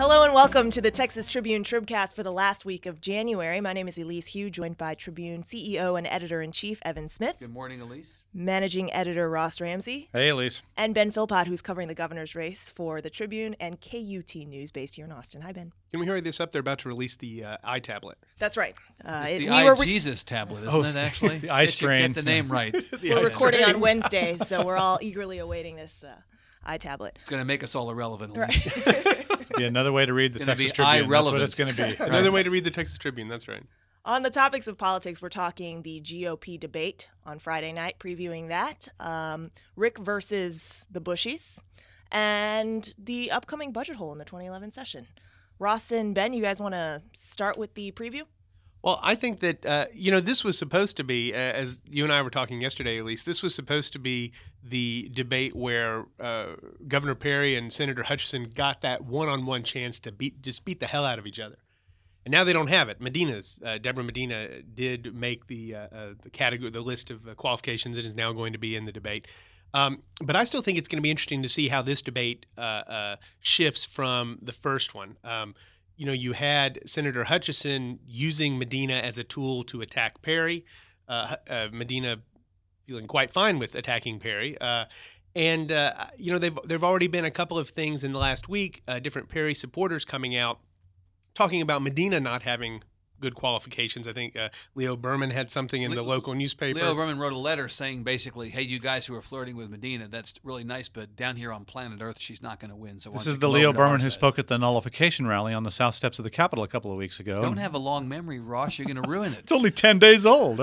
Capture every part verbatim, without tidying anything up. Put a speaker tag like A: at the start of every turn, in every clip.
A: Hello and welcome to the Texas Tribune Tribcast for the last week of January. My name is Elise Hugh, joined by Tribune C E O and Editor-in-Chief Evan Smith.
B: Good morning, Elise.
A: Managing Editor Ross Ramsey.
C: Hey, Elise.
A: And Ben Philpott, who's covering the governor's race for the Tribune and K U T News based here in Austin. Hi, Ben.
D: Can we hurry this up? They're about to release the uh, iTablet.
A: That's right. Uh,
B: it's
A: it,
B: the
A: we were
B: re- iJesus tablet, isn't
C: Oh,
B: it, actually?
C: the iStrain.
B: Get the name right.
D: The
A: we're
D: iStrain.
A: recording on Wednesday, so we're all eagerly awaiting this uh, iTablet.
B: It's going to make us all irrelevant.
A: Right.
C: Yeah, another way to read the
B: It's gonna
C: Texas
B: be
C: Tribune. That's what
B: irrelevant.
C: it's going to be.
D: Another way to read the Texas Tribune. That's right.
A: On the topics of politics, we're talking the G O P debate on Friday night, previewing that, um, Rick versus the Bushies, and the upcoming budget hole in the twenty eleven session. Ross and Ben, you guys want to start with the preview?
D: Well, I think that, uh, you know, this was supposed to be, uh, as you and I were talking yesterday, at least, this was supposed to be the debate where uh, Governor Perry and Senator Hutchinson got that one-on-one chance to beat just beat the hell out of each other. And now they don't have it. Medina's, uh, Deborah Medina did make the uh, uh, the category, the list of uh, qualifications and is now going to be in the debate. Um, but I still think it's going to be interesting to see how this debate uh, uh, shifts from the first one. Um, you know, you had Senator Hutchinson using Medina as a tool to attack Perry. Uh, uh, Medina feeling quite fine with attacking Perry. Uh, and, uh, you know, they've, there've already been a couple of things in the last week, uh, different Perry supporters coming out talking about Medina not having good qualifications. I think uh, Leo Berman had something in
B: Le-
D: the local newspaper.
B: Leo Berman wrote a letter saying basically, hey, you guys who are flirting with Medina, that's really nice, but down here on planet Earth, she's not going to win. So why
C: This
B: don't
C: is
B: you
C: the
B: come
C: Leo
B: over to our
C: Berman who
B: side?
C: spoke at the nullification rally on the south steps of the Capitol a couple of weeks ago.
B: Don't have a long memory, Ross. You're going to ruin it.
C: It's only ten days old.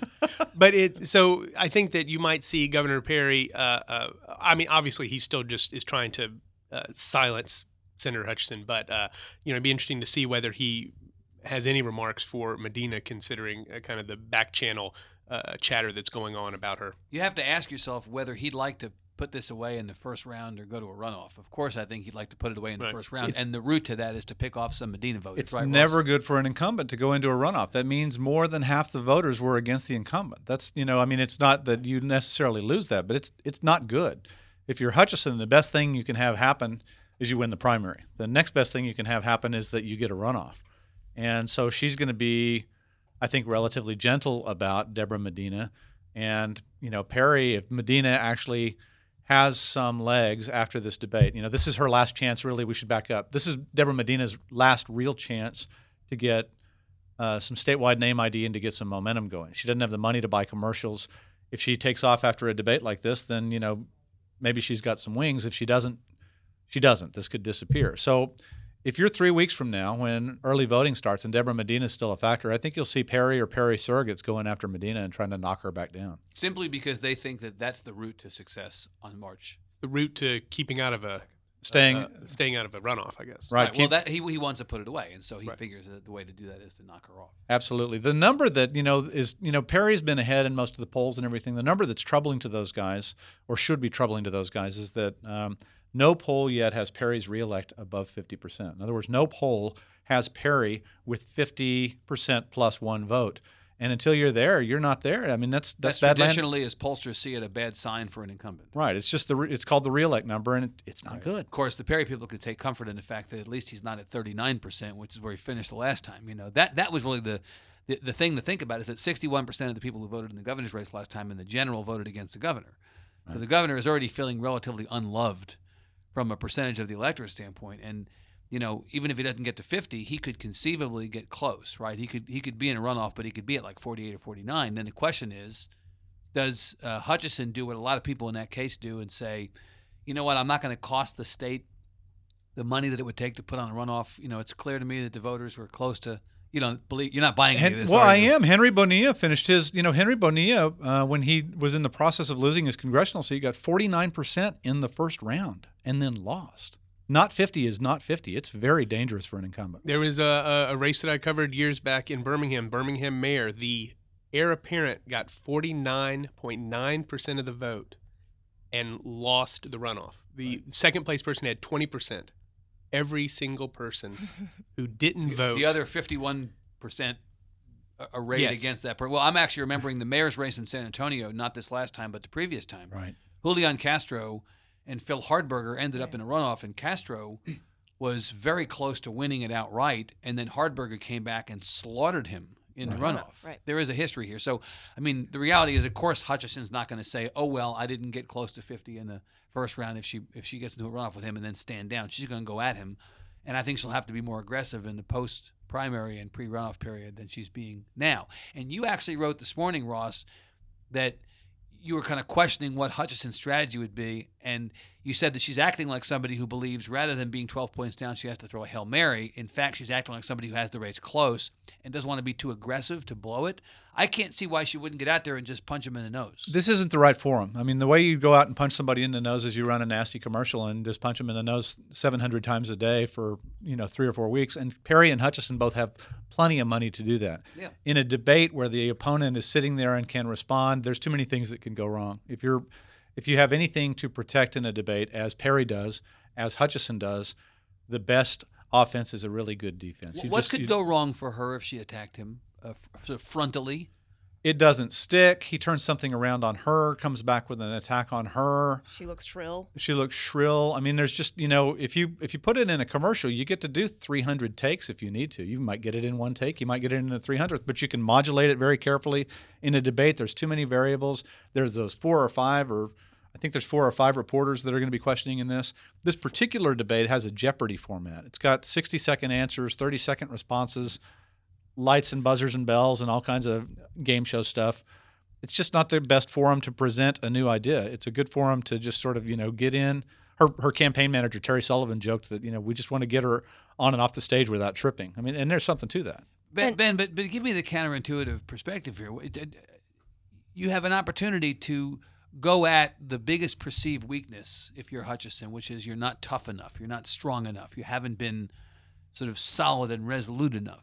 D: But it so I think that you might see Governor Perry. Uh, uh, I mean, obviously, he still just is trying to uh, silence Senator Hutchinson, but uh, you know, it'd be interesting to see whether he has any remarks for Medina, considering uh, kind of the back channel uh, chatter that's going on about her.
B: You have to ask yourself whether he'd like to put this away in the first round or go to a runoff. Of course, I think he'd like to put it away in the
D: Right.
B: first round,
C: It's-
B: and the route to that is to pick off some Medina voters.
C: It's
B: right, Ross?
C: never good for an incumbent to go into a runoff. That means more than half the voters were against the incumbent. That's, you know, I mean, it's not that you necessarily lose that, but it's it's not good. If you're Hutchinson, the best thing you can have happen is you win the primary. The next best thing you can have happen is that you get a runoff. And so she's going to be, I think, relatively gentle about Deborah Medina. And, you know, Perry, if Medina actually has some legs after this debate, you know, this is her last chance, really. We should back up. This is Deborah Medina's last real chance to get uh, some statewide name I D and to get some momentum going. She doesn't have the money to buy commercials. If she takes off after a debate like this, then, you know, maybe she's got some wings. If she doesn't, she doesn't. This could disappear. So if you're three weeks from now when early voting starts and Deborah Medina is still a factor, I think you'll see Perry or Perry surrogates going after Medina and trying to knock her back down.
B: Simply because they think that that's the route to success on March.
D: The route to keeping out of a
C: Staying
D: uh, staying out of a runoff, I guess.
C: right.
B: Right, well,
C: keep-
B: that he he wants to put it away, and so he
D: Right.
B: figures that the way to do that is to knock her off.
C: Absolutely. The number that, you know, is, you know, Perry's been ahead in most of the polls and everything. The number that's troubling to those guys, or should be troubling to those guys, is that um, no poll yet has Perry's reelect above fifty percent. In other words, no poll has Perry with fifty percent plus one vote. And until you're there, you're not there. I mean, that's that's,
B: That's
C: bad land.
B: traditionally, as pollsters see it, a bad sign for an incumbent.
C: Right. It's just the re- it's called the reelect number, and it, it's not
B: Right.
C: good.
B: Of course, the Perry people could take comfort in the fact that at least he's not at thirty-nine percent, which is where he finished the last time. You know, that that was really the, the the thing to think about, is that sixty-one percent of the people who voted in the governor's race last time in the general voted against the governor. So the governor is already feeling relatively unloved from a percentage of the electorate standpoint. And, you know, even if he doesn't get to fifty, he could conceivably get close, right? He could he could be in a runoff, but he could be at like forty-eight or forty-nine. Then the question is, does uh, Hutchinson do what a lot of people in that case do and say, you know what, I'm not going to cost the state the money that it would take to put on a runoff. You know, it's clear to me that the voters were close to, you don't believe, you're not buying any
C: Hen-
B: of this.
C: well,
B: are
C: I
B: you?
C: am. Henry Bonilla finished his, you know, Henry Bonilla, uh, when he was in the process of losing his congressional seat, got forty-nine percent in the first round and then lost. Not fifty is not fifty. It's very dangerous for an incumbent.
D: There was a, a, a race that I covered years back in Birmingham, Birmingham mayor. The heir apparent got forty-nine point nine percent of the vote and lost the runoff. The
B: Right.
D: second place person had twenty percent. Every single person who didn't vote.
B: The other fifty-one percent arrayed
D: Yes.
B: against that. per- Well, I'm actually remembering the mayor's race in San Antonio, not this last time, but the previous time.
C: Right.
B: Julian Castro and Phil Hardberger ended up in a runoff, and Castro was very close to winning it outright, and then Hardberger came back and slaughtered him in the runoff.
A: Right.
B: There is a history here. So, I mean, the reality is, of course, Hutchison's not going to say, "Oh well, I didn't get close to fifty in the first round." If she if she gets into a runoff with him and then stand down, she's going to go at him, and I think she'll have to be more aggressive in the post primary and pre runoff period than she's being now. And you actually wrote this morning, Ross, that you were kind of questioning what Hutchison's strategy would be, and you said that she's acting like somebody who believes rather than being twelve points down, she has to throw a Hail Mary. In fact, she's acting like somebody who has the race close and doesn't want to be too aggressive to blow it. I can't see why she wouldn't get out there and just punch him in the nose.
C: This isn't the right forum. I mean, the way you go out and punch somebody in the nose is you run a nasty commercial and just punch them in the nose seven hundred times a day for, you know, three or four weeks. And Perry and Hutchison both have plenty of money to do that.
B: Yeah.
C: In a debate where the opponent is sitting there and can respond, there's too many things that can go wrong. If you're If you have anything to protect in a debate, as Perry does, as Hutchison does, the best offense is a really good defense. You
B: what
C: just-
B: could
C: you-
B: go wrong for her if she attacked him uh, sort of frontally?
C: It doesn't stick. He turns something around on her, comes back with an attack on her.
A: She looks shrill.
C: She looks shrill. I mean, there's just, you know, if you if you put it in a commercial, you get to do three hundred takes if you need to. You might get it in one take. You might get it in the three hundredth, but you can modulate it very carefully. In a debate, there's too many variables. There's those four or five, or I think there's four or five reporters that are going to be questioning in this. This particular debate has a Jeopardy format. It's got sixty-second answers, thirty-second responses, lights and buzzers and bells and all kinds of game show stuff. It's just not the best forum to present a new idea. It's a good forum to just sort of, you know, get in. Her her campaign manager, Terry Sullivan, joked that, you know, we just want to get her on and off the stage without tripping. I mean, and there's something to that.
B: Ben,
A: And-
B: ben but, but give me the counterintuitive perspective here. You have an opportunity to go at the biggest perceived weakness if you're Hutchison, which is you're not tough enough, you're not strong enough, you haven't been sort of solid and resolute enough.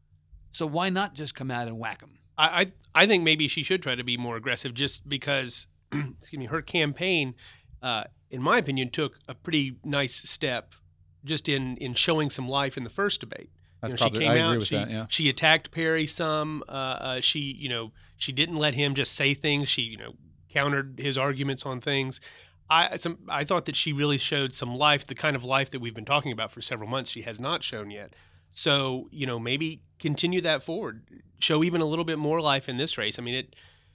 B: So why not just come out and whack him?
D: I, I I think maybe she should try to be more aggressive, just because, excuse me, her campaign, uh, in my opinion, took a pretty nice step just in, in showing some life in the first debate.
C: That's
D: You know,
C: probably-
D: she came
C: I agree
D: out.
C: with
D: she,
C: that, yeah.
D: she attacked Perry some. Uh, uh, she you know she didn't let him just say things. She you know countered his arguments on things. I some I thought that she really showed some life, the kind of life that we've been talking about for several months. She has not shown yet. So you know maybe continue that forward. Show even a little bit more life in this race. I mean it.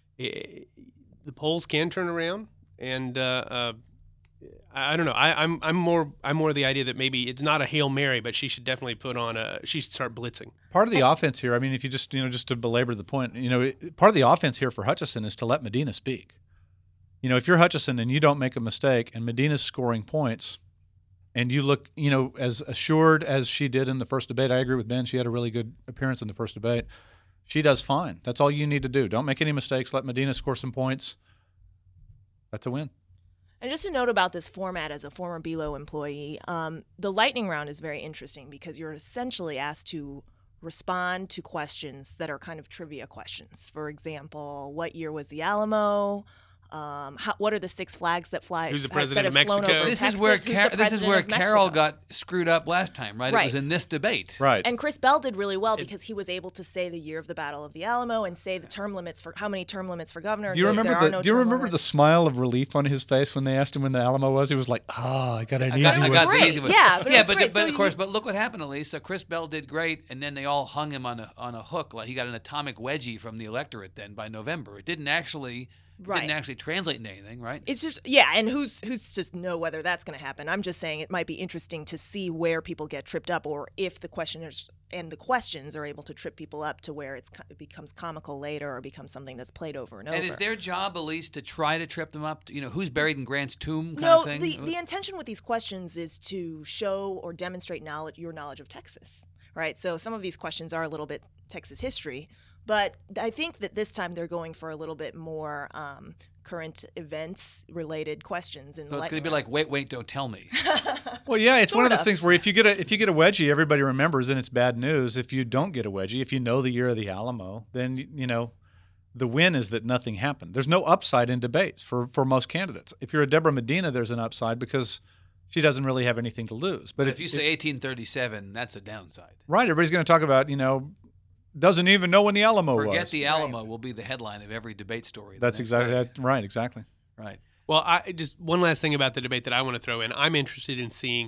D: it the polls can turn around, and uh, uh, I, I don't know. I, I'm I'm more I'm more the idea that maybe it's not a Hail Mary, but she should definitely put on a. She should start blitzing.
C: Part of the offense here, I mean, if you just, you know, just to belabor the point, you know, it, part of the offense here for Hutchison is to let Medina speak. You know, if you're Hutchison and you don't make a mistake and Medina's scoring points and you look, you know, as assured as she did in the first debate, I agree with Ben. She had a really good appearance in the first debate. She does fine. That's all you need to do. Don't make any mistakes. Let Medina score some points. That's a win.
A: And just a note about this format as a former B L O employee, um, the lightning round is very interesting because you're essentially asked to respond to questions that are kind of trivia questions. For example, what year was the Alamo? Um, how, what are the six flags that fly?
D: Who's the
A: that
D: president
A: have
D: of
A: flown
D: Mexico?
A: over
B: This
A: Texas?
B: is where
A: Who's
B: Car-
A: the
B: this is
A: president
B: where
A: of
B: Carol
A: Mexico?
B: got screwed up last time, right? It
A: Right.
B: was in this debate.
C: Right.
A: And Chris Bell did really well because he was able to say the year of the Battle of the Alamo and say the term limits for how many term limits for governor.
C: Do you
A: There-
C: remember
A: there are
C: the
A: no
C: Do you
A: term
C: remember the
A: limits.
C: smile of relief on his face when they asked him when the Alamo was? He was like, "Ah, I got an
B: I
C: easy
B: got, I
C: one."
B: got the
A: great.
B: easy one.
A: Yeah, but it
B: yeah,
A: was
B: but,
A: great.
B: but
A: So
B: of
A: you-
B: course, but look what happened, Elisa. Chris Bell did great, and then they all hung him on a on a hook. Like he got an atomic wedgie from the electorate. Then by November, it didn't actually it
A: Right.
B: didn't actually translate into anything, right?
A: It's just yeah, and who's who's to know whether that's going to happen? I'm just saying it might be interesting to see where people get tripped up, or if the questioners and the questions are able to trip people up to where it's it becomes comical later or becomes something that's played over and over.
B: And is their job, Elise, to try to trip them up? You know, who's buried in Grant's tomb, kind
A: no,
B: of thing?
A: the the intention with these questions is to show or demonstrate knowledge, your knowledge of Texas, right? So some of these questions are a little bit Texas history, but I think that this time they're going for a little bit more um, current events related questions. In
B: so it's
A: lightning
B: going to be
A: round.
B: like, wait, wait, don't tell me.
C: Well, yeah, it's one of those
A: Sorta.
C: things where if you get a if you get a wedgie, everybody remembers, and it's bad news. If you don't get a wedgie, if you know the year of the Alamo, then you know the win is that nothing happened. There's no upside in debates for for most candidates. If you're a Deborah Medina, there's an upside because she doesn't really have anything to lose. But
B: But
C: if,
B: if you say eighteen thirty-seven, that's a downside.
C: right, everybody's going to talk about you know doesn't even know when the Alamo
B: Forget
C: was.
B: the Alamo will be the headline of every debate story. the
C: That's
B: next
C: exactly
B: day.
C: that. Right, exactly.
B: Right.
D: Well, I just one last thing about the debate that I want to throw in. I'm interested in seeing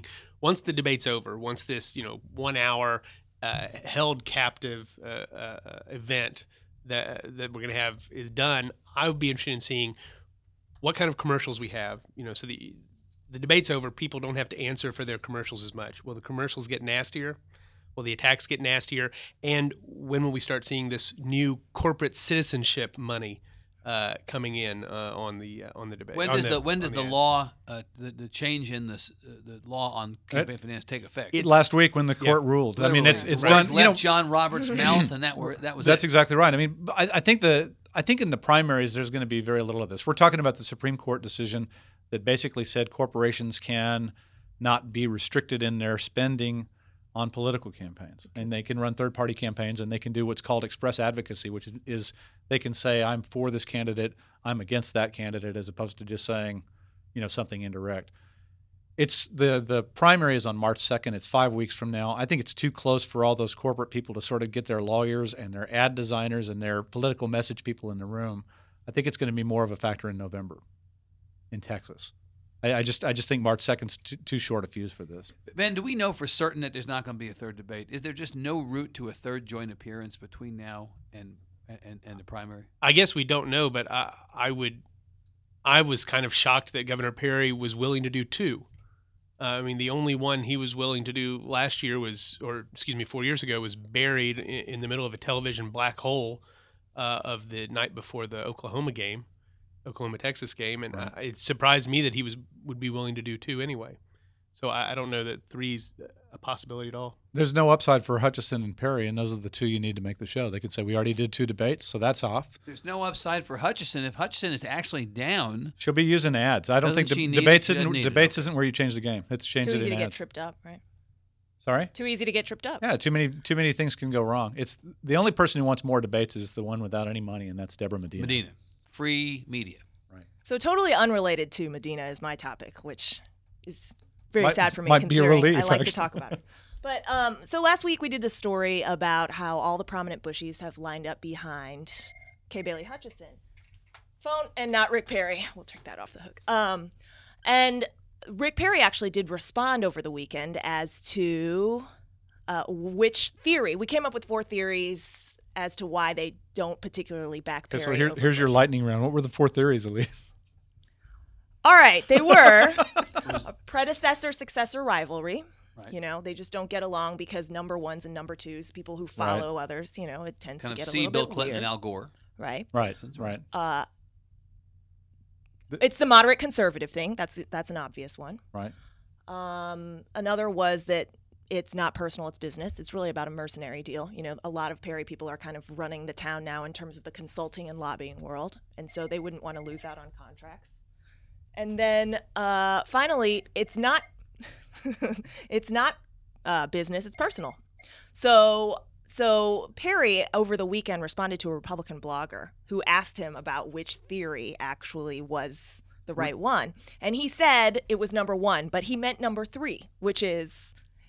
D: once the debate's over, once this you know one hour uh, held captive uh, uh, event that that we're going to have is done, I would be interested in seeing what kind of commercials we have. You know, so the the debate's over, people don't have to answer for their commercials as much. Will the commercials get nastier? Will the attacks get nastier? And when will we start seeing this new corporate citizenship money uh, coming in uh, on the uh, on the debate?
B: When does
D: the,
B: the when does
D: on
B: the,
D: ads?
B: law uh, the, the change in the uh, the law on campaign finance take effect?
C: It, last week when the court
D: yeah,
C: ruled. I mean, it's it's
B: Right.
C: done.
B: It
C: You
B: left
C: know,
B: John Roberts' mouth, and that were that was
C: that's
B: it.
C: exactly right. I mean, I, I think the I think in the primaries there's going to be very little of this. We're talking about the Supreme Court decision that basically said corporations can not be restricted in their spending on political campaigns, and they can run third-party campaigns, and they can do what's called express advocacy, which is, is they can say, I'm for this candidate, I'm against that candidate, as opposed to just saying, you know, something indirect. It's the the primary is on March second. It's five weeks from now. I think it's too close for all those corporate people to sort of get their lawyers and their ad designers and their political message people in the room. I think it's going to be more of a factor in November in Texas. I, I just I just think March second's too, too short a fuse for this.
B: Ben, do we know for certain that there's not going to be a third debate? Is there just no route to a third joint appearance between now and and, and the primary?
D: I guess we don't know, but I, I would. I was kind of shocked that Governor Perry was willing to do two. Uh, I mean, the only one he was willing to do last year was, or excuse me, four years ago, was buried in, in the middle of a television black hole uh, of the night before the Oklahoma game, Oklahoma Texas game, and
C: Right.
D: uh, it surprised me that he was would be willing to do two anyway. So I, I don't know that three's a possibility at all.
C: There's no upside for Hutchison and Perry, and those are the two you need to make the show. They could say, we already did two debates, so that's off.
B: There's no upside for Hutchison. If Hutchison is actually down,
C: She'll be using ads. I don't
B: Doesn't
C: think
B: she
C: de-
B: need it?
C: debates
B: She
C: isn't
B: doesn't need it,
C: debates
B: okay.
C: isn't where you change the game. It's change
A: Too
C: it
A: easy
C: in
A: to get
C: ads.
A: tripped up, right?
C: Sorry?
A: Too easy to get tripped up.
C: Yeah, too many too many things can go wrong. It's the only person who wants more debates is the one without any money, and that's Deborah Medina.
B: Medina, free media.
A: So totally unrelated to Medina is my topic, which is very
C: Might-
A: sad for me
C: might be a
A: considering
C: relief,
A: I like
C: actually.
A: to talk about it. But um, so last week we did the story about how all the prominent Bushies have lined up behind Kay Bailey Hutchison. Phone and not Rick Perry. We'll take that off the hook. Um, and Rick Perry actually did respond over the weekend as to uh, which theory. We came up with four theories as to why they don't particularly back
C: Okay,
A: Perry.
C: so here,
A: over
C: here's your
A: Bush.
C: lightning round. What were the four theories, Elise?
A: All right, they were a predecessor-successor rivalry.
B: Right.
A: You know, they just don't get along because number ones and number twos, people who follow others, you know, it tends
B: Kind
A: to
B: of
A: get a
B: see
A: little
B: Bill
A: bit
B: Clinton
A: weird,
B: and Al Gore.
A: right?
C: Right,
B: Hutchison's
C: right.
A: Uh,
C: The-
A: it's the moderate conservative thing. That's that's an obvious one.
C: Right.
A: Um, another was that it's not personal, it's business. It's really about a mercenary deal. You know, a lot of Perry people are kind of running the town now in terms of the consulting and lobbying world, and so they wouldn't want to lose out on contracts. And then uh, finally, it's not it's not uh, business, it's personal. So so Perry over the weekend responded to a Republican blogger who asked him about which theory actually was the right one. And he said it was number one, but he meant number three, which is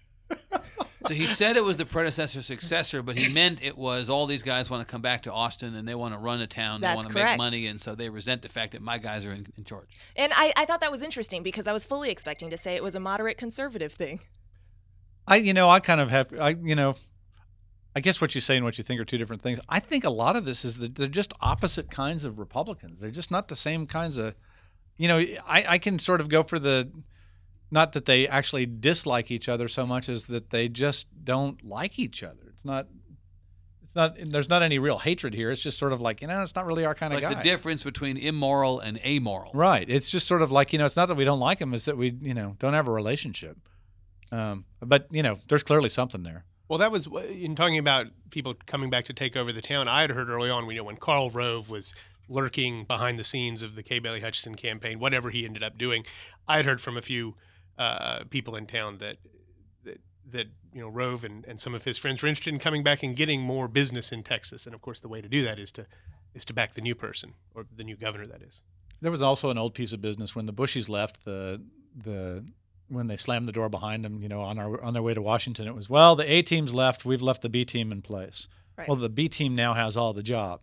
B: So he said it was the predecessor successor, but he meant it was all these guys want to come back to Austin and they want to run a town, they
A: That's
B: want to
A: correct.
B: make money, and so they resent the fact that my guys are in, in charge.
A: and I, I thought that was interesting because I was fully expecting to say it was a moderate conservative thing.
C: I, you know, I kind of have, I, you know, I guess what you say and what you think are two different things. I think a lot of this is that they're just opposite kinds of Republicans. They're just not the same kinds of, you know, I, I can sort of go for the, not that they actually dislike each other so much as that they just don't like each other. It's not, it's not, there's not any real hatred here. It's just sort of like, you know, it's not really our kind
B: Like
C: of guy.
B: the difference between immoral and amoral.
C: Right. It's just sort of like, you know, it's not that we don't like him, it's that we, you know, don't have a relationship. Um, but, you know, there's clearly something there.
D: Well, that was in talking about people coming back to take over the town. I had heard early on, you know, when Karl Rove was lurking behind the scenes of the Kay Bailey Hutchison campaign, whatever he ended up doing, I had heard from a few uh, people in town that that that you know Rove and, and some of his friends were interested in coming back and getting more business in Texas. And of course, the way to do that is to is to back the new person or the new governor. That is.
C: There was also an old piece of business when the Bushies left the the when they slammed the door behind them, you know, on our on their way to Washington. It was, well, the A team's left, we've left the B team in place.
A: Right.
C: Well, the B team now has all the jobs.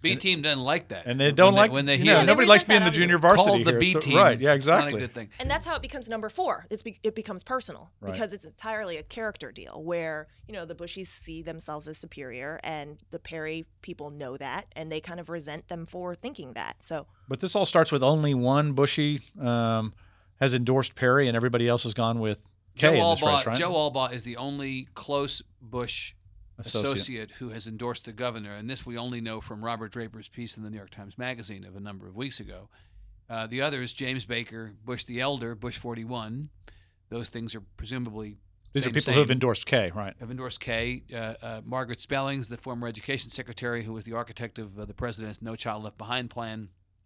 B: B team doesn't like that,
C: and they don't
B: when
C: like
B: they, when they
C: you
B: hear
C: know,
A: they
C: nobody
A: resent
C: likes being
A: that,
C: the junior
A: obviously.
C: varsity
B: called the
C: here.
B: B
C: so-
B: team.
C: right? Yeah,
B: It's not a
C: exactly.
B: good thing.
A: And that's how it becomes number four. It's be- it becomes personal
C: Right.
A: because it's entirely a character deal where, you know, the Bushies see themselves as superior and the Perry people know that and they kind of resent them for thinking that. So,
C: But this all starts with only one Bushy um, has endorsed Perry, and everybody else has gone with
B: Joe
C: Kay in this
B: Albaugh,
C: race, right?
B: Joe Albaugh is the only close Bush
C: Associate.
B: associate who has endorsed the governor, and this we only know from Robert Draper's piece in the New York Times Magazine of a number of weeks ago. Uh, the others, James Baker, Bush the Elder, Bush forty-one. Those things are presumably
C: These
B: same,
C: are people
B: same.
C: who have endorsed Kay, right?
B: Have endorsed Kay. Uh, uh, Margaret Spellings, the former education secretary who was the architect of uh, the president's No Child Left Behind plan,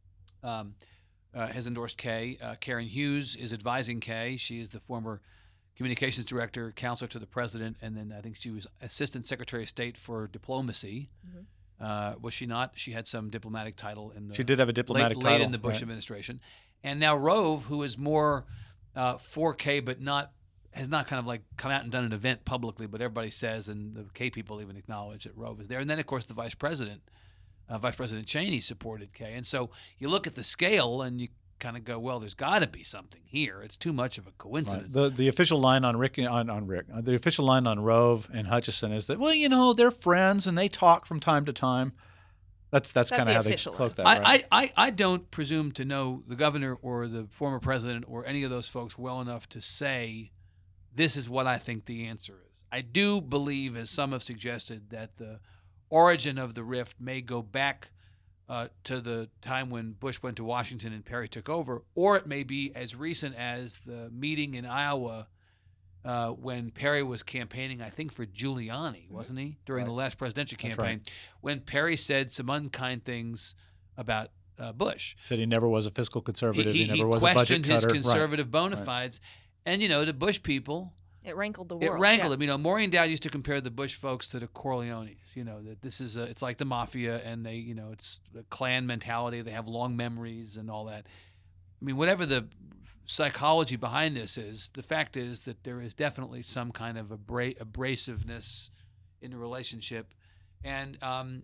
B: um, uh, has endorsed Kay. Uh, Karen Hughes is advising Kay. She is the former communications director, counselor to the president, and then I think she was assistant secretary of state for diplomacy.
A: Mhm.
B: Uh, was she not? She had some diplomatic title in the
C: She did have a diplomatic
B: late,
C: title.
B: late in the Bush
C: right.
B: administration. And now Rove, who is more uh, four K, but not has not kind of like come out and done an event publicly, but everybody says, and the K people even acknowledge that Rove is there. And then, of course, the vice president, uh, Vice President Cheney, supported Kay. And so you look at the scale and you kind of go, well, there's got to be something here. It's too much of a
C: Right.
B: coincidence.
C: The the official line on Rick on, on Rick uh, the official line on Rove and Hutchison is that, well, you know, they're friends and they talk from time to time. That's that's,
A: That's
C: kind
A: the
C: of how they
A: official
C: cloak that.
B: I,
C: right?
B: I, I, I don't presume to know the governor or the former president or any of those folks well enough to say this is what I think the answer is. I do believe, as some have suggested, that the origin of the rift may go back uh, to the time when Bush went to Washington and Perry took over, or it may be as recent as the meeting in Iowa uh, when Perry was campaigning, I think, for Giuliani, wasn't he, during
C: Right.
B: the last presidential
C: That's
B: campaign, when Perry said some unkind things about uh, Bush.
C: Said he never was a fiscal conservative. He,
B: He, he,
C: never
B: he
C: was a budget
B: questioned his
C: cutter.
B: conservative bona
C: Right.
B: fides. And, you know, the Bush people,
A: it rankled the
B: it
A: world.
B: rankled
A: yeah.
B: them. You know, Maureen Dowd used to compare the Bush folks to the Corleones. You know, that this is a, it's like the mafia, and they, you know, it's a clan mentality. They have long memories and all that. I mean, whatever the psychology behind this is, the fact is that there is definitely some kind of abra- abrasiveness in the relationship. And, um,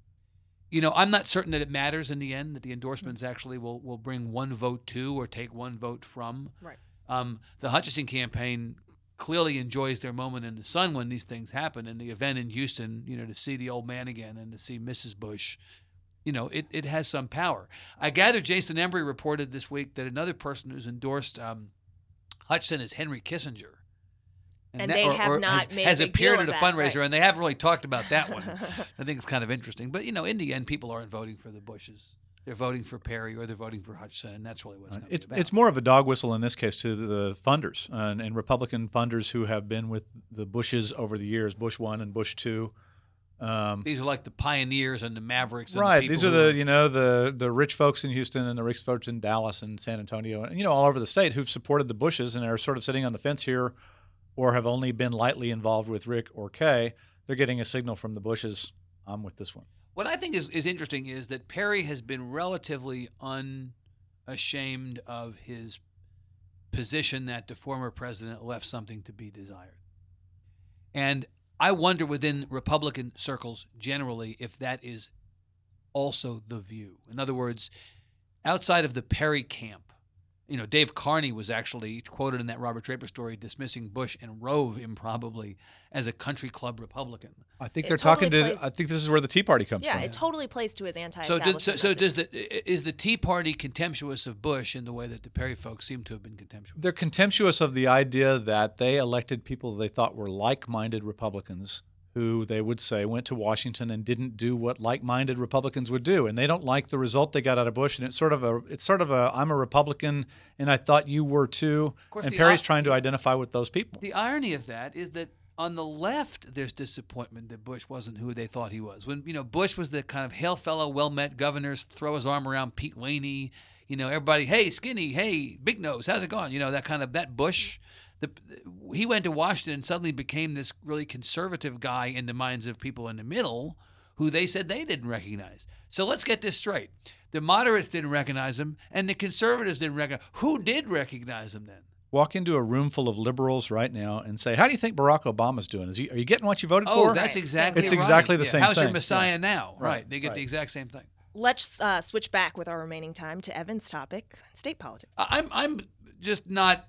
B: you know, I'm not certain that it matters in the end, that the endorsements actually will, will bring one vote to or take one vote from.
A: Right.
B: Um, the Hutchison campaign clearly enjoys their moment in the sun when these things happen. And the event in Houston, you know, to see the old man again and to see Missus Bush, you know, it, it has some power. I gather Jason Embry reported this week that another person wwho's endorsed um, Hutchison is Henry Kissinger.
A: And they have not
B: has,
A: made
B: has
A: a big
B: appeared
A: deal
B: at a
A: of that,
B: fundraiser,
A: right.
B: and they haven't really talked about that one. I think it's kind of interesting. But, you know, in the end, people aren't voting for the Bushes. They're voting for Perry or they're voting for Hutchison, and that's really what it's going to
C: It's
B: be about.
C: it's more of a dog whistle in this case to the funders and, and Republican funders who have been with the Bushes over the years, Bush one and Bush two. Um,
B: These are like the pioneers and the mavericks. And
C: right.
B: The
C: These
B: people
C: are
B: who
C: the you know the the rich folks in Houston and the rich folks in Dallas and San Antonio and you know all over the state who've supported the Bushes and are sort of sitting on the fence here, or have only been lightly involved with Rick or Kay. They're getting a signal from the Bushes. I'm with this one.
B: What I think is, is interesting is that Perry has been relatively unashamed of his position that the former president left something to be desired. And I wonder within Republican circles generally if that is also the view. In other words, outside of the Perry camp, you know, Dave Carney was actually quoted in that Robert Draper story dismissing Bush and Rove improbably as a country club Republican.
C: I think
A: It
C: they're
A: totally
C: talking to.
A: plays-
C: I think this is where the Tea Party comes
A: Yeah,
C: from.
A: it totally plays to his
B: So,
A: anti-establishment
B: does, so, so
A: message.
B: does the is the Tea Party contemptuous of Bush in the way that the Perry folks seem to have been contemptuous?
C: They're contemptuous of the idea that they elected people they thought were like-minded Republicans who they would say went to Washington and didn't do what like-minded Republicans would do, and they don't like the result they got out of Bush. And it's sort of a it's sort of a I'm a Republican and I thought you were too.
B: course,
C: And
B: the
C: Perry's
B: op-
C: trying to identify with those people.
B: The irony of that is that on the left, there's disappointment that Bush wasn't who they thought he was. When you know Bush was the kind of hail fellow, well-met governor, throw his arm around Pete Laney, you know, everybody, hey, skinny, hey, big nose, how's it going? You know, that kind of that Bush. The, he went to Washington and suddenly became this really conservative guy in the minds of people in the middle who they said they didn't recognize. So let's get this straight. The moderates didn't recognize him, and the conservatives didn't recognize him. Who did recognize him then?
C: Walk into a room full of liberals right now and say, "How do you think Barack Obama's doing? Is he? Are you getting what you voted
B: Oh,
C: for?"
B: that's
A: Right.
B: exactly
C: It's
B: right.
C: exactly the
B: Yeah.
C: same
B: How's your
C: thing.
B: Messiah
C: Yeah.
B: now?
C: Right,
B: Right. They get
C: right.
B: the exact same thing.
A: Let's uh, switch back with our remaining time to Evan's topic, state politics.
B: I'm I'm just not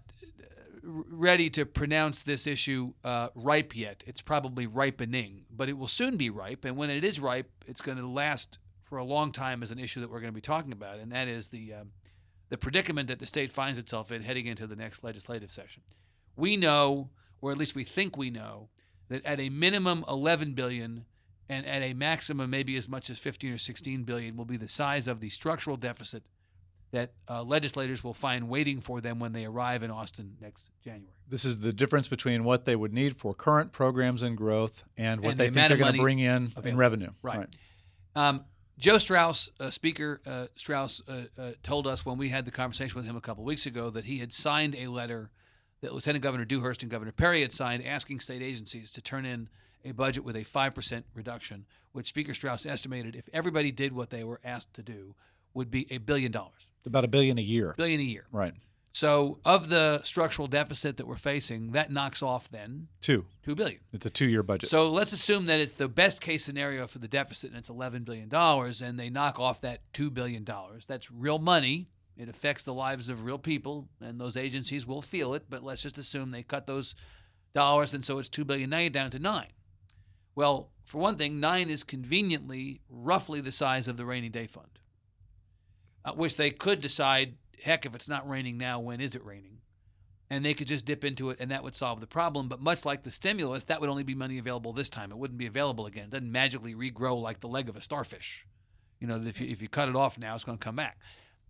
B: ready to pronounce this issue uh, ripe yet. It's probably ripening, but it will soon be ripe. And when it is ripe, it's going to last for a long time as an issue that we're going to be talking about, and that is the um, the predicament that the state finds itself in heading into the next legislative session. We know, or at least we think we know, that at a minimum eleven billion dollars and at a maximum maybe as much as fifteen or sixteen billion dollars will be the size of the structural deficit that uh, legislators will find waiting for them when they arrive in Austin next January.
C: This is the difference between what they would need for current programs and growth and what
B: And
C: they
B: the
C: think
B: amount
C: they're
B: of
C: going to
B: money
C: bring in
B: available.
C: in revenue.
B: Right. Um, Joe Strauss, uh, Speaker uh, Strauss, uh, uh, told us when we had the conversation with him a couple weeks ago that he had signed a letter that Lieutenant Governor Dewhurst and Governor Perry had signed asking state agencies to turn in a budget with a five percent reduction, which Speaker Strauss estimated if everybody did what they were asked to do would be a billion dollars.
C: About a billion a year.
B: Billion a year.
C: Right.
B: So of the structural deficit that we're facing, that knocks off then
C: Two.
B: two billion dollars.
C: It's a two-year budget.
B: So let's assume that it's the best case scenario for the deficit and it's eleven billion dollars and they knock off that two billion dollars. That's real money. It affects the lives of real people and those agencies will feel it, but let's just assume they cut those dollars and so it's two billion dollars. Now you're down to nine. Well, for one thing, nine is conveniently roughly the size of the rainy day fund, uh, which they could decide, heck, if it's not raining now, when is it raining? And they could just dip into it, and that would solve the problem. But much like the stimulus, that would only be money available this time. It wouldn't be available again. It doesn't magically regrow like the leg of a starfish. You know, if you, if you cut it off now, it's going to come back.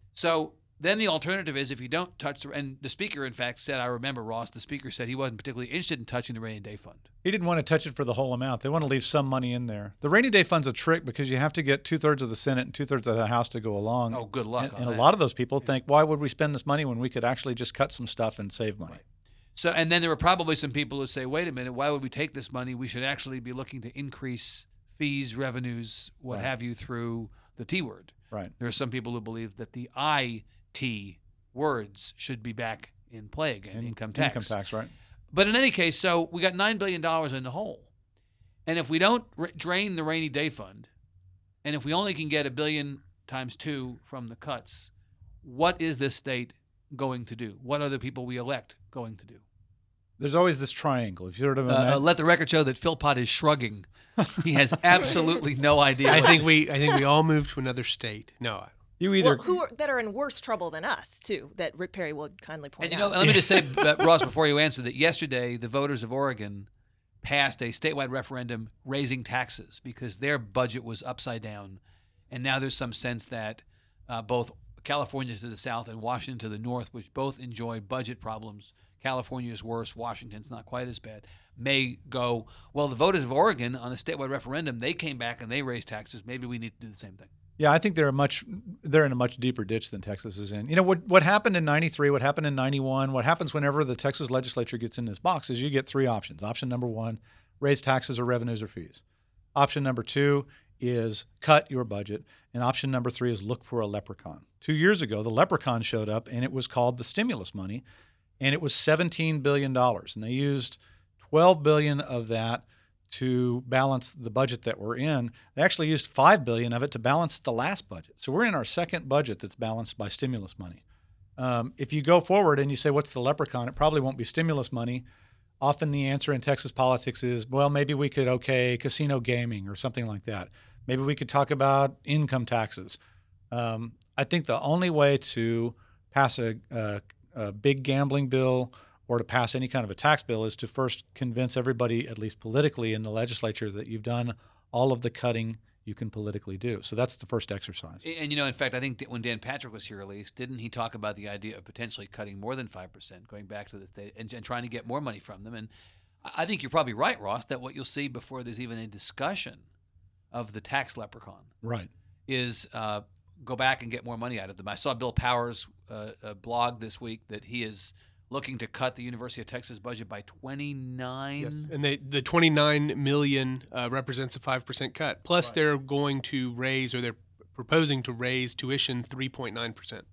B: So then the alternative is if you don't touch the – and the speaker, in fact, said – I remember, Ross, the speaker said he wasn't particularly interested in touching the rainy day fund.
C: He didn't want to touch it for the whole amount. They want to leave some money in there. The rainy day fund's a trick because you have to get two-thirds of the Senate and two-thirds of the House to go along.
B: Oh, good luck
C: And,
B: on
C: and a
B: that.
C: lot of those people think, why would we spend this money when we could actually just cut some stuff and save money?
B: Right. So, and then there were probably some people who say, wait a minute, why would we take this money? We should actually be looking to increase fees, revenues, what
C: Right.
B: have you, through the T word.
C: Right.
B: There are some people who believe that the I T words should be back in play again,
C: In-
B: income tax.
C: Income tax, right.
B: But in any case, so we got nine billion dollars in the hole. And if we don't r- drain the rainy day fund, and if we only can get a billion times two from the cuts, what is this state going to do? What are the people we elect going to do?
C: There's always this triangle. If you sort of
B: Uh,
C: imagine-
B: uh, let the record show that Philpott is shrugging. He has absolutely no idea.
D: I
B: what-
D: think we I think we all moved to another state. No,
C: you either
A: Well, who are, that are in worse trouble than us, too, that Rick Perry will kindly point
B: And you know,
A: out.
B: let me just say, uh, Ross, before you answer that, yesterday the voters of Oregon passed a statewide referendum raising taxes because their budget was upside down, and now there's some sense that uh, both California to the south and Washington to the north, which both enjoy budget problems, California is worse, Washington's not quite as bad, may go, well, the voters of Oregon on a statewide referendum, they came back and they raised taxes. Maybe we need to do the same thing.
C: Yeah, I think they're a much they're in a much deeper ditch than Texas is in. You know what what happened in ninety-three, what happened in ninety-one, what happens whenever the Texas legislature gets in this box is you get three options. Option number one, raise taxes or revenues or fees. Option number two is cut your budget. And option number three is look for a leprechaun. Two years ago, the leprechaun showed up and it was called the stimulus money, and it was seventeen billion dollars. And they used twelve billion dollars of that to balance the budget that we're in. They actually used five billion dollars of it to balance the last budget. So we're in our second budget that's balanced by stimulus money. Um, if you go forward and you say, what's the leprechaun? It probably won't be stimulus money. Often the answer in Texas politics is, well, maybe we could, okay, casino gaming or something like that. Maybe we could talk about income taxes. Um, I think the only way to pass a, a, a big gambling bill or to pass any kind of a tax bill is to first convince everybody, at least politically in the legislature, that you've done all of the cutting you can politically do. So that's the first exercise.
B: And, you know, in fact, I think that when Dan Patrick was here, at least, didn't he talk about the idea of potentially cutting more than five percent, going back to the state and, and trying to get more money from them? And I think you're probably right, Ross, that what you'll see before there's even a discussion of the tax leprechaun
C: Right.
B: is uh, go back and get more money out of them. I saw Bill Powers' uh, uh, blog this week that he is looking to cut the University of Texas budget by twenty-nine.
D: yes, and they, the twenty-nine million uh, represents a five percent cut. Plus,
B: Right.
D: they're going to raise, or they're proposing to raise tuition three point nine percent.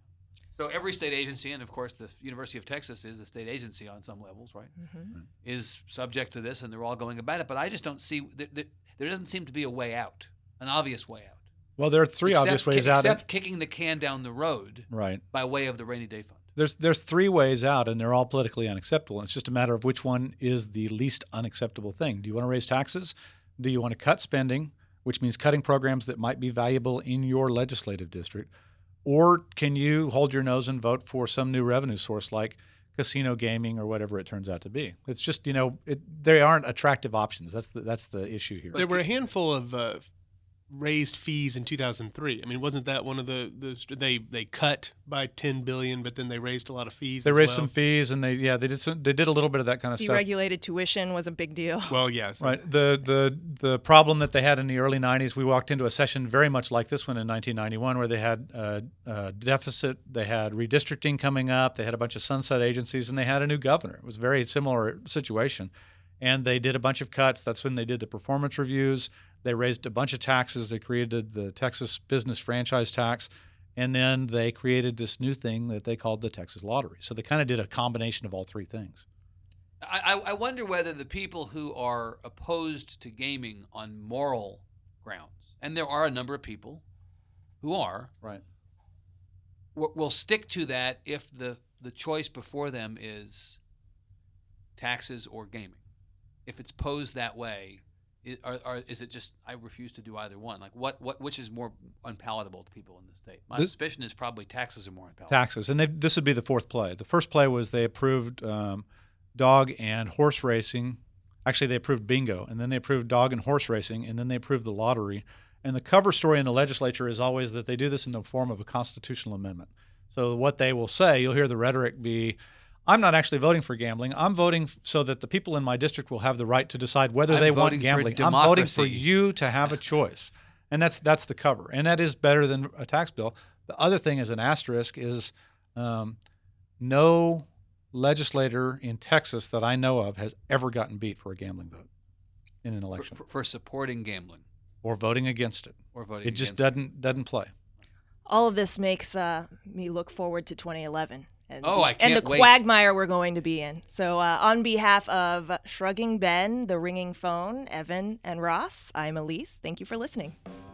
B: So every state agency, and of course the University of Texas is a state agency on some levels, right,
A: Mhm.
B: is subject to this, and they're all going about it. But I just don't see there, there, there doesn't seem to be a way out, an obvious way out.
C: Well, there are three
B: except,
C: obvious ways
B: ki-
C: out.
B: Except kicking the can down the road
C: Right.
B: by way of the rainy day fund.
C: There's there's three ways out, and they're all politically unacceptable. And it's just a matter of which one is the least unacceptable thing. Do you want to raise taxes? Do you want to cut spending, which means cutting programs that might be valuable in your legislative district? Or can you hold your nose and vote for some new revenue source like casino gaming or whatever it turns out to be? It's just, you know, it, they aren't attractive options. That's the, that's the issue here.
D: There were a handful of uh, raised fees in two thousand three. I mean, wasn't that one of the, the they they cut by ten billion, but then they raised a lot of fees.
C: They
D: as
C: raised
D: well.
C: some fees, and they yeah they did some, they did a little bit of that kind of stuff.
A: Deregulated tuition was a big deal.
D: Well, yes,
C: Right. The the the problem that they had in the early nineties, we walked into a session very much like this one in nineteen ninety-one, where they had a, a deficit, they had redistricting coming up, they had a bunch of sunset agencies, and they had a new governor. It was a very similar situation, and they did a bunch of cuts. That's when they did the performance reviews. They raised a bunch of taxes. They created the Texas Business Franchise Tax, and then they created this new thing that they called the Texas Lottery. So they kind of did a combination of all three things.
B: I, I wonder whether the people who are opposed to gaming on moral grounds, and there are a number of people who are,
C: Right.
B: w- will stick to that if the, the choice before them is taxes or gaming. If it's posed that way, is, are, are, is it just I refuse to do either one? Like what, what which is more unpalatable to people in the state? My
C: This-
B: suspicion is probably taxes are more unpalatable.
C: Taxes, and they, this would be the fourth play. The first play was they approved um, dog and horse racing. Actually, they approved bingo, and then they approved dog and horse racing, and then they approved the lottery. And the cover story in the legislature is always that they do this in the form of a constitutional amendment. So what they will say, you'll hear the rhetoric be, I'm not actually voting for gambling. I'm voting so that the people in my district will have the right to decide whether
B: I'm
C: they
B: voting
C: want
B: for
C: gambling. I'm voting for
B: democracy.
C: you to have a choice. And that's that's the cover. And that is better than a tax bill. The other thing as an asterisk is um, no legislator in Texas that I know of has ever gotten beat for a gambling vote in an
B: For,
C: election
B: for, for supporting gambling
C: or voting against it.
B: or voting
C: It just
B: against
C: doesn't doesn't play.
A: All of this makes uh, me look forward to twenty eleven. And
B: Oh,
A: the,
B: I
A: and
B: can't
A: the
B: wait.
A: quagmire we're going to be in. So, uh, on behalf of Shrugging Ben, The Ringing Phone, Evan, and Ross, I'm Elise. Thank you for listening.